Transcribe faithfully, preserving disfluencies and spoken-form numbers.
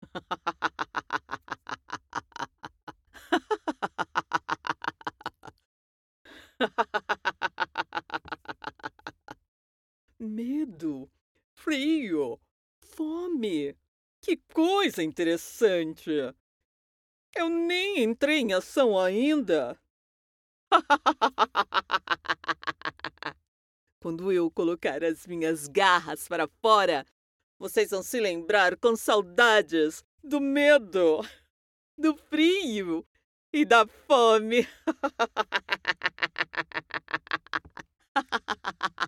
Medo, frio, fome. Que coisa interessante! Eu nem entrei em ação ainda. Quando eu colocar as minhas garras para fora, vocês vão se lembrar com saudades do medo, do frio e da fome.